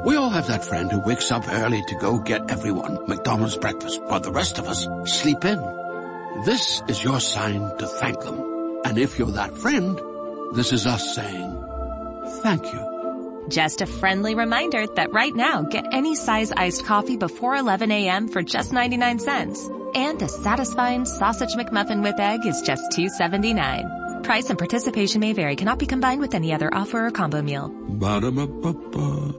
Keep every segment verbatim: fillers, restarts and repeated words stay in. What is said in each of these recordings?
We all have that friend who wakes up early to go get everyone McDonald's breakfast while the rest of us sleep in. This is your sign to thank them. And if you're that friend, this is us saying thank you. Just a friendly reminder that right now, get any size iced coffee before eleven a.m. for just ninety-nine cents. And a satisfying sausage McMuffin with egg is just two seventy-nine. Price and participation may vary. Cannot be combined with any other offer or combo meal. Ba-da-ba-ba-ba.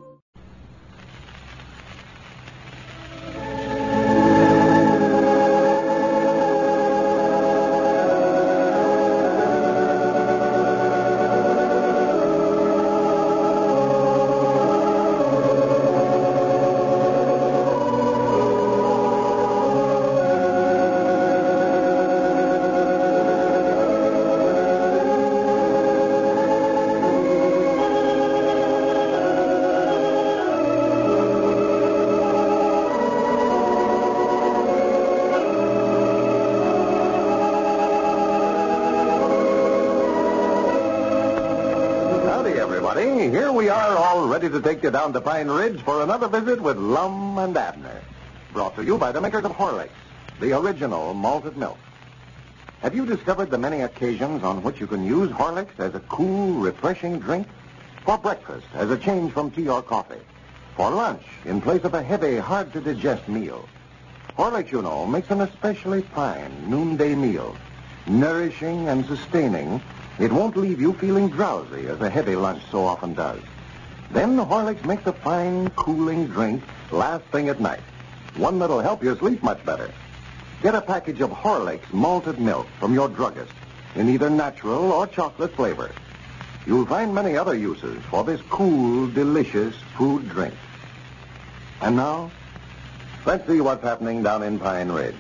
Here we are, all ready to take you down to Pine Ridge for another visit with Lum and Abner. Brought to you by the makers of Horlicks, the original malted milk. Have you discovered the many occasions on which you can use Horlicks as a cool, refreshing drink? For breakfast, as a change from tea or coffee. For lunch, in place of a heavy, hard-to-digest meal. Horlicks, you know, makes an especially fine noonday meal. Nourishing and sustaining. It won't leave you feeling drowsy as a heavy lunch so often does. Then Horlicks makes a fine, cooling drink last thing at night. One that'll help you sleep much better. Get a package of Horlicks malted milk from your druggist in either natural or chocolate flavor. You'll find many other uses for this cool, delicious food drink. And now, let's see what's happening down in Pine Ridge.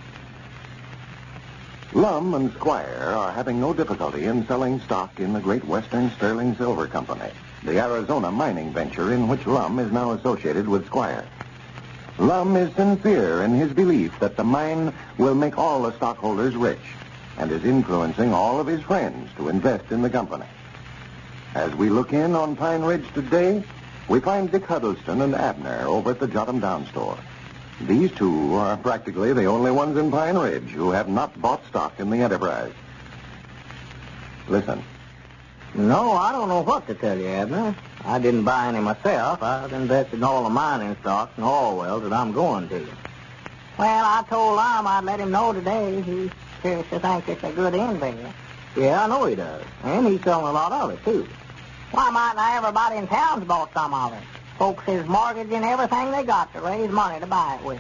Lum and Squire are having no difficulty in selling stock in the Great Western Sterling Silver Company, the Arizona mining venture in which Lum is now associated with Squire. Lum is sincere in his belief that the mine will make all the stockholders rich and is influencing all of his friends to invest in the company. As we look in on Pine Ridge today, we find Dick Huddleston and Abner over at the Jot 'em Down store. These two are practically the only ones in Pine Ridge who have not bought stock in the enterprise. Listen. No, I don't know what to tell you, Abner. I didn't buy any myself. I've invested in all the mining stocks and oil wells that I'm going to. Well, I told Lum I'd let him know today. He appears to think it's a good investment. Yeah, I know he does. And he's selling a lot of it, too. Why might not everybody in town's bought some of it? Folks is mortgaging everything they got to raise money to buy it with.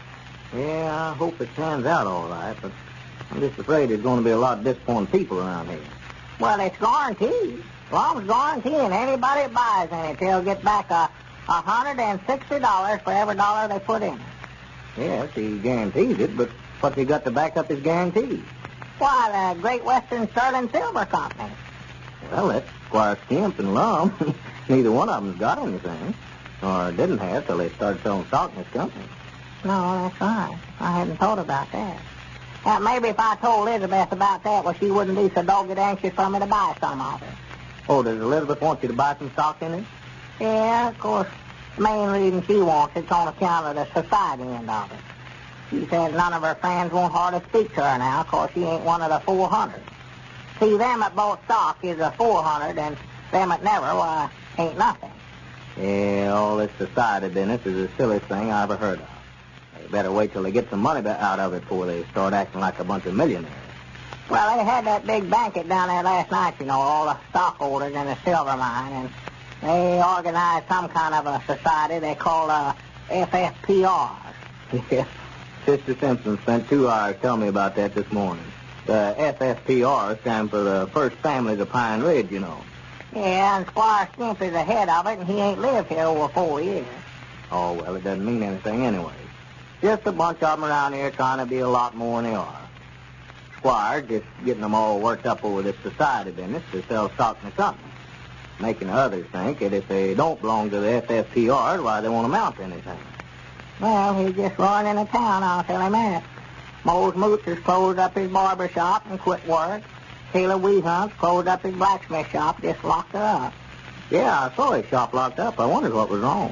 Yeah, I hope it turns out all right, but I'm just afraid there's going to be a lot of disappointed people around here. Well, it's guaranteed. Lum's guaranteeing anybody that buys in it, they'll get back a one hundred sixty dollars for every dollar they put in. Yes, he guarantees it, but what's he got to back up his guarantee? Why, the Great Western Sterling Silver Company. Well, that's Squire Skimp and Lum. Neither one of them's got anything, or didn't have till they started selling stock in this company. No, that's right. I hadn't thought about that. Now, maybe if I told Elizabeth about that, well, she wouldn't be so dogged anxious for me to buy some of it. Oh, does Elizabeth want you to buy some stock in it? Yeah, of course. The main reason she wants it's on account of the society end of it. She says none of her friends won't hardly speak to her now, of course she ain't one of the four hundred. See, them that bought stock is a four hundred, and them that never, why, ain't nothing. Yeah, all this society business is the silliest thing I ever heard of. They better wait till they get some money out of it before they start acting like a bunch of millionaires. Well, they had that big banquet down there last night, you know, all the stockholders in the silver mine, and they organized some kind of a society they called uh, F F P R. Yeah, Sister Simpson spent two hours telling me about that this morning. The F F P R stands for the First Families of Pine Ridge, you know. Yeah, and Squire Skimp is the head of it, and he ain't lived here over four years. Oh, well, it doesn't mean anything anyway. Just a bunch of them around here trying to be a lot more than they are. Squire just getting them all worked up over this society business to sell stock in the company, making others think that if they don't belong to the F F P R, why, they won't amount to anything. Well, he's just running into town, I'll tell him that. Mose Moots has closed up his barber shop and quit work. Taylor Weehunt's closed up his blacksmith shop, just locked her up. Yeah, I saw his shop locked up. I wondered what was wrong.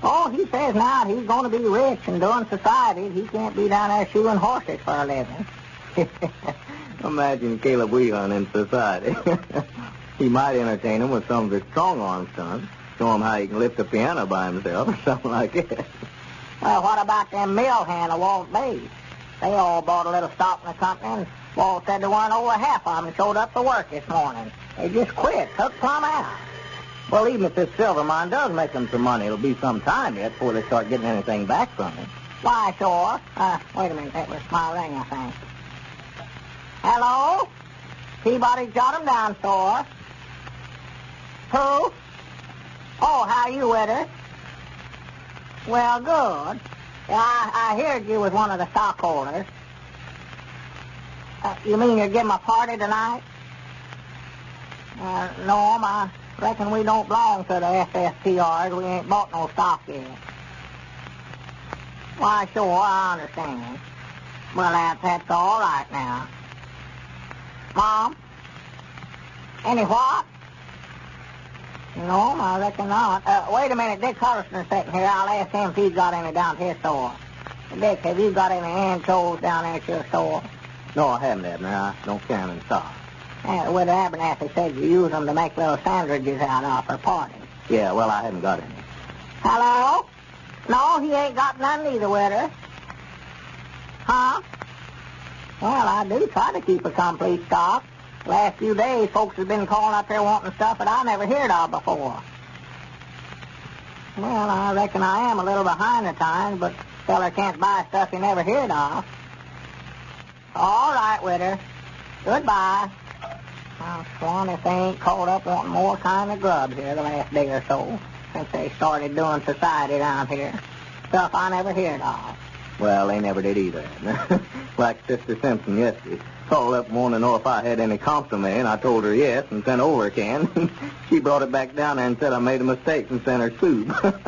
Oh, he says now he's going to be rich and doing society. He can't be down there shoeing horses for a living. Imagine Caleb Weehan in society. He might entertain him with some of his strong-arm stunts, show him how he can lift a piano by himself or something like that. Well, what about them mill hand of Walt Bates? They all bought a little stock in the company, and Walt said there weren't over half of them showed up to work this morning. They just quit, took plumb out. Well, even if this silver mine does make them some money, it'll be some time yet before they start getting anything back from it. Why, sure. Uh, wait a minute, that was my ring, I think. Hello? Peabody jot 'em down, sir. Who? Oh, how you, Witter? Well, good. Yeah, I, I heard you was one of the stockholders. Uh, you mean you're giving a party tonight? Uh, no, I reckon we don't belong to the F F P Rs. We ain't bought no stock yet. Why, sure, I understand. Well, that, that's all right now. Mom? Any what? No, I reckon not. Uh, wait a minute, Dick Huddleston's sitting here. I'll ask him if he's got any down to his store. Dick, have you got any anchovies down there at your store? No, I haven't, Abner. I don't carry them in stock. Uh, Widow Abernathy said you use them to make little sandwiches out of for parties. Yeah, well, I haven't got any. Hello? No, he ain't got none neither, Widow. Huh? Well, I do try to keep a complete stock. Last few days, folks have been calling up there wanting stuff that I never heard of before. Well, I reckon I am a little behind the times, but feller can't buy stuff he never heard of. All right, Witter. Goodbye. I'm sworn if they ain't called up wanting more kind of grub here the last day or so, since they started doing society down here. Stuff I never heard of. Well, they never did either. Like Sister Simpson yesterday. Called up wanting to know if I had any consomme, and I told her yes and sent over a can. She brought it back down there and said I made a mistake and sent her soup.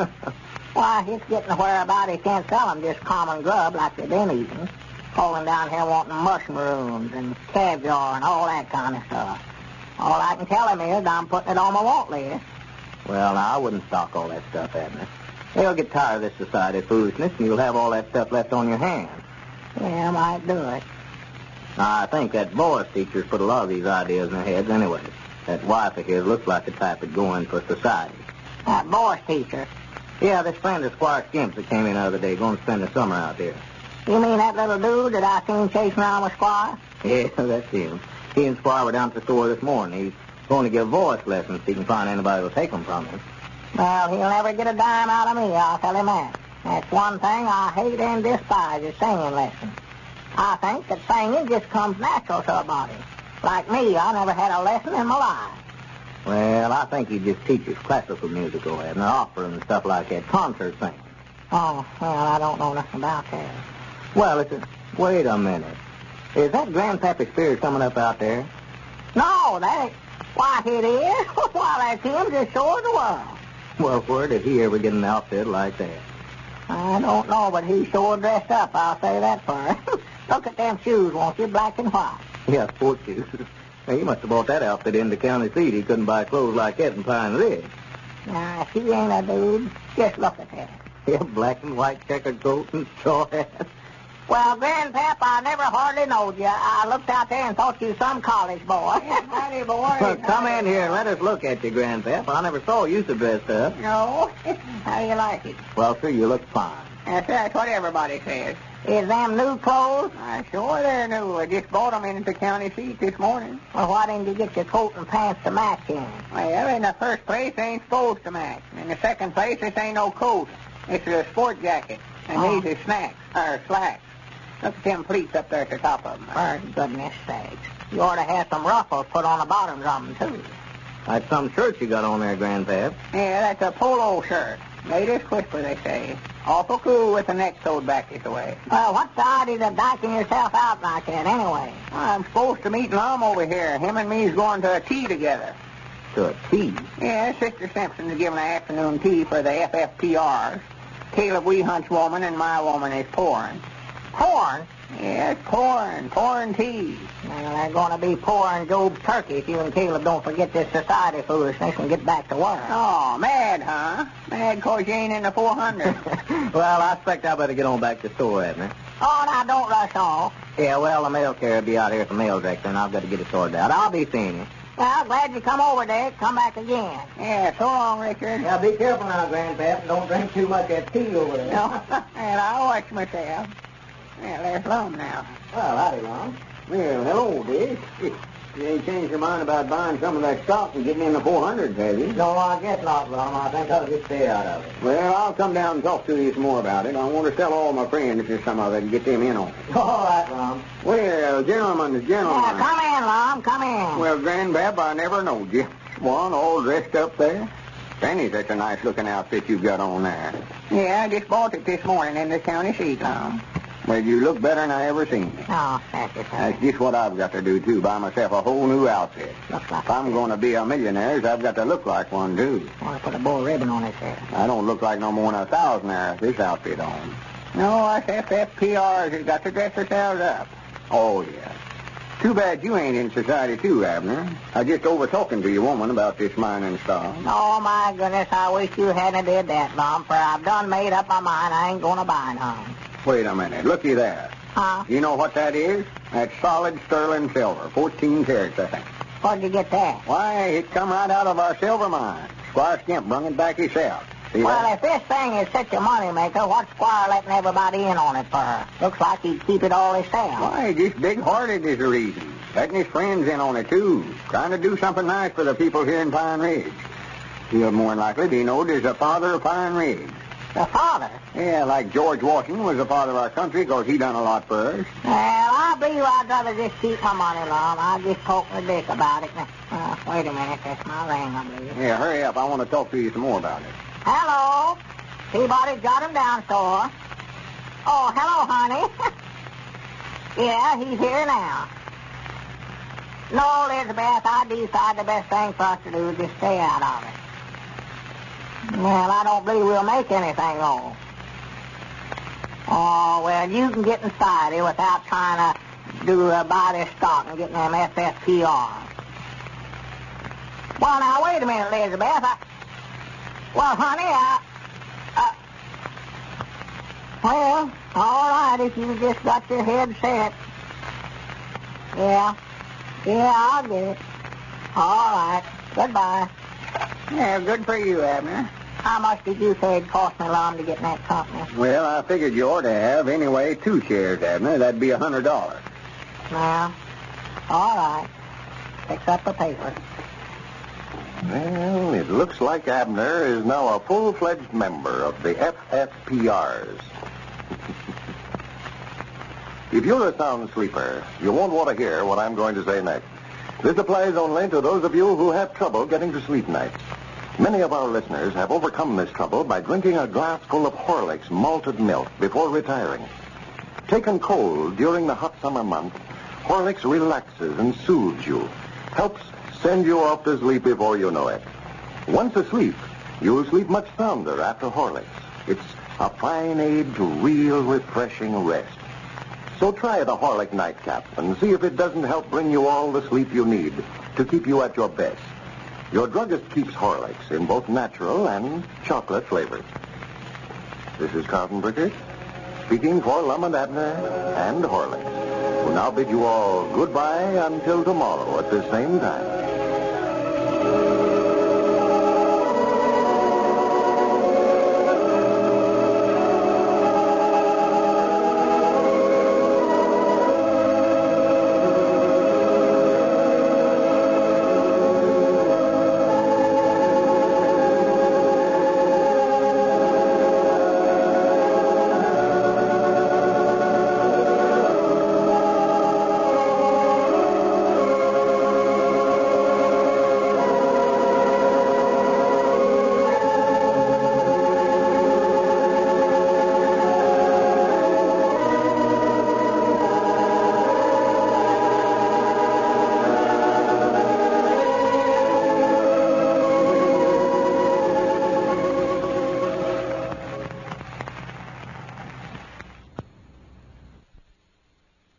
Why, it's getting to where about he can't sell them just common grub like they've been eating. Calling down here wanting mushrooms and caviar and all that kind of stuff. All I can tell him is I'm putting it on my want list. Well, now, I wouldn't stock all that stuff, Abner. You'll get tired of this society foolishness, and you'll have all that stuff left on your hands. Yeah, I might do it. Now, I think that Boris teacher's put a lot of these ideas in their heads anyway. That wife of his looks like the type that's going for society. That Boris teacher? Yeah, this friend of Squire Skimp's that came in the other day, going to spend the summer out here. You mean that little dude that I seen chasing around with Squire? Yeah, that's him. He and Squire were down at the store this morning. He's going to give voice lessons if he can find anybody who'll take them from him. Well, he'll never get a dime out of me, I'll tell him that. That's one thing I hate and despise is singing lessons. I think that singing just comes natural to a body. Like me, I never had a lesson in my life. Well, I think he just teaches classical music over there, and opera and stuff like that, concert singing. Oh, well, I don't know nothing about that. Well, listen, wait a minute. Is that Grandpappy Spears coming up out there? No, that ain't. Why, it is. Why, that's him just showing the world. Well, where did he ever get an outfit like that? I don't know, but he's sure dressed up, I'll say that for him. Look at them shoes, won't you, black and white. Yeah, sport shoes. Well, he must have bought that outfit in the county seat. He couldn't buy clothes like that in Pine Ridge. Now, if he ain't a dude, just look at that. Yeah, black and white checkered coat and straw hat. Well, Grandpap, I never hardly knowed you. I looked out there and thought you was some college boy. Howdy, boy. Well, come in here and let us look at you, Grandpap. I never saw you so dressed up. No? How do you like it? Well, sir, you look fine. That's right. What everybody says. Is them new clothes? Uh, sure they're new. I just bought them in at the county seat this morning. Well, why didn't you get your coat and pants to match in? Well, in the first place, they ain't supposed to match. In the second place, this ain't no coat. This is a sport jacket. And oh. These are snacks, or slacks. Look at them pleats up there at the top of them. For goodness sakes. You ought to have some ruffles put on the bottoms of them, too. That's some shirt you got on there, Grandpap. Yeah, that's a polo shirt. Latest whisper, they say. Awful cool with the neck sewed back this way. Well, what's the idea of dyking yourself out like that, anyway? I'm supposed to meet Lum over here. Him and me's going to a tea together. To a tea? Yeah, Sister Simpson's giving an afternoon tea for the F F P Rs. Caleb Weehunt's woman and my woman is pouring. Pouring? Yeah, it's pouring, pouring tea. Well, they're going to be pouring Job's turkey if you and Caleb don't forget this society foolishness and get back to work. Oh, mad, huh? Mad 'cause you ain't in the four hundred. Well, I expect I better get on back to the store, Abner. Oh, now, don't rush off. Yeah, well, the mail carrier will be out here for mail director, and I've got to get it sorted out. I'll be seeing you. Well, glad you come over, Dick. Come back again. Yeah, so long, Richard. Now, be careful now, Grandpap, and don't drink too much of that tea over there. No, and I'll watch myself. Well, there's Lum now. Well, howdy, Lum. Well, hello, Dick. You ain't changed your mind about buying some of that stock and getting in the four hundreds, have you? No, I guess not, Lum. I think I'll just stay out of it. Well, I'll come down and talk to you some more about it. I want to tell all my friends just some of it and get them in on it. All right, Lum. Well, gentlemen, gentlemen. Yeah, come in, Lum. Come in. Well, Grandbab, I never knowed you. One all dressed up there. Fanny, that's a nice-looking outfit you've got on there. Yeah, I just bought it this morning in the county seat, Lum. Well, you look better than I ever seen you. Oh, thank you, sir. That's just what I've got to do, too, buy myself a whole new outfit. Looks like If I'm going to be a millionaire, I've got to look like one, too. I want to put a bow ribbon on his head. I don't look like no more than a thousandaire with this outfit on. No, us F F P Rs has got to dress ourselves up. Oh, yeah. Too bad you ain't in society, too, Abner. I just over talking to your woman about this mining stock. Oh, my goodness, I wish you hadn't did that, Lum, for I've done made up my mind I ain't going to buy none. Wait a minute. Looky there. Huh? You know what that is? That's solid sterling silver. Fourteen carats, I think. Where'd you get that? Why, it come right out of our silver mine. Squire Skimp brung it back himself. See Well, that? if this thing is such a moneymaker, what's Squire letting everybody in on it for? Looks like he'd keep it all himself. Why, just big-hearted is the reason. Letting his friends in on it, too. Trying to do something nice for the people here in Pine Ridge. He'll more than likely be known as the father of Pine Ridge. The father? Yeah, like George Washington was the father of our country because he done a lot for us. Well, I believe I'd rather just keep my money, Lum. I'll just talk to Dick about it. Uh, wait a minute. That's my ring, I believe. Yeah, hurry up. I want to talk to you some more about it. Hello? Peabody's got him down, store. Oh, hello, honey. Yeah, he's here now. No, Elizabeth, I decide the best thing for us to do is just stay out of it. Well, I don't believe we'll make anything wrong. Oh, well, you can get inside here without trying to do uh, buy this stock and getting them F F P Rs. Well, now, wait a minute, Elizabeth. I... Well, honey, I... Uh... Well, all right, if you just got your head set. Yeah. Yeah, I'll get it. All right. Goodbye. Yeah, good for you, Abner. How much did you say it cost me, Lum, to get in that company? Well, I figured you ought to have, anyway, two shares, Abner. That'd be a hundred dollars. Well, all right. Fix up the paper. Well, it looks like Abner is now a full-fledged member of the F F P Rs. If you're a sound sleeper, you won't want to hear what I'm going to say next. This applies only to those of you who have trouble getting to sleep nights. Many of our listeners have overcome this trouble by drinking a glass full of Horlicks malted milk before retiring. Taken cold during the hot summer months, Horlicks relaxes and soothes you, helps send you off to sleep before you know it. Once asleep, you'll sleep much sounder after Horlicks. It's a fine aid to real refreshing rest. So try the Horlick Nightcap and see if it doesn't help bring you all the sleep you need to keep you at your best. Your druggist keeps Horlicks in both natural and chocolate flavors. This is Carlton Brickert, speaking for Lum and Abner and Horlicks, who now bid you all goodbye until tomorrow at the same time.